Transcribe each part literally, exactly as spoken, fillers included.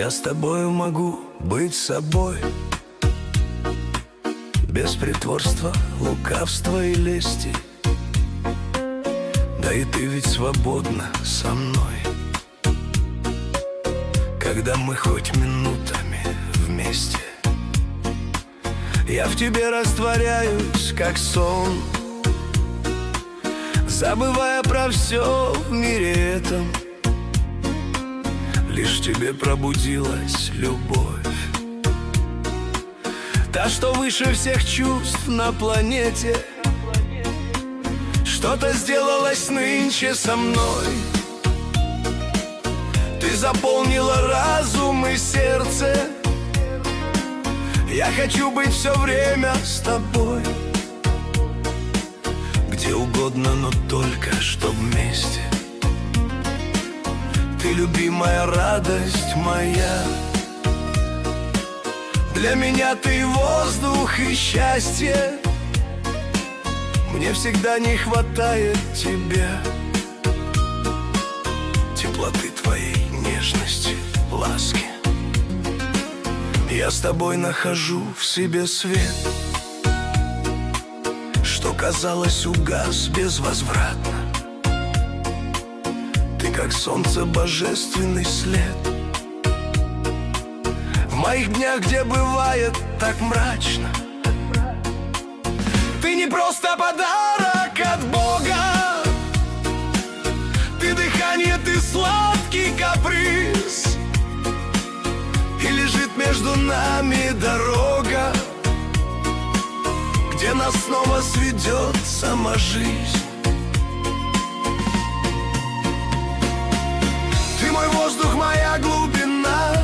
Я с тобою могу быть собой, без притворства, лукавства и лести. Да и ты ведь свободна со мной, когда мы хоть минутами вместе. Я в тебе растворяюсь, как сон, забывая про все в мире этом. Лишь в тебе пробудилась любовь, та, что выше всех чувств на планете. Что-то сделалось нынче со мной. Ты заполнила разум и сердце. Я хочу быть все время с тобой, где угодно, но только чтоб вместе. Ты любимая радость моя, для меня ты воздух и счастье. Мне всегда не хватает тебя, теплоты твоей, нежности, ласки. Я с тобой нахожу в себе свет, что, казалось, угас безвозвратно. Ты как солнце, божественный след в моих днях, где бывает так мрачно. Ты не просто подарок от Бога, ты дыхание, ты сладкий каприз. И лежит между нами дорога, где нас снова сведет сама жизнь. Ты мой воздух, моя глубина,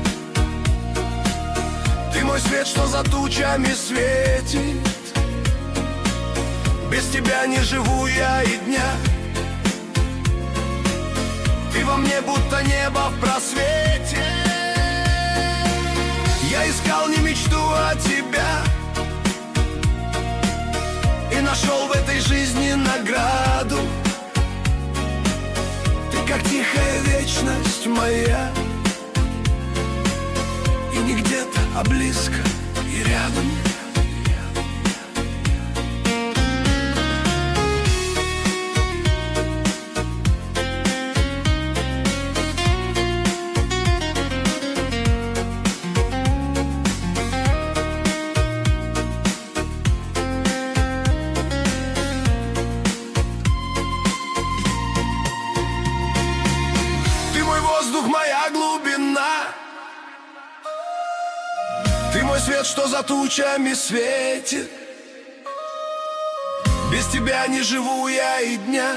ты мой свет, что за тучами светит. Без тебя не живу я и дня. Ты во мне будто небо в просвете. Я искал не мечту, а тебя, и нашел в этой жизни награду. Ты как тихая вечность моя, и не где-то, а близко и рядом. Воздух, моя глубина, ты мой свет, что за тучами светит. Без тебя не живу я и дня.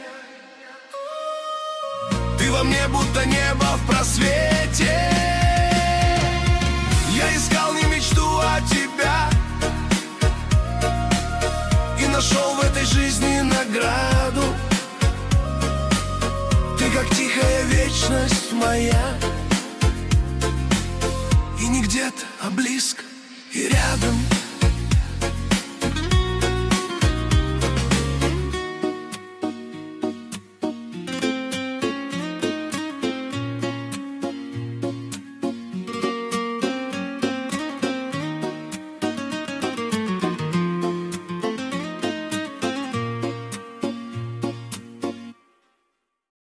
Ты во мне будто небо в просвете. Я искал не мечту, а тебя, и нашел в этой жизни награду. Ты как тихая вечность моя, и не где-то, а близко и рядом.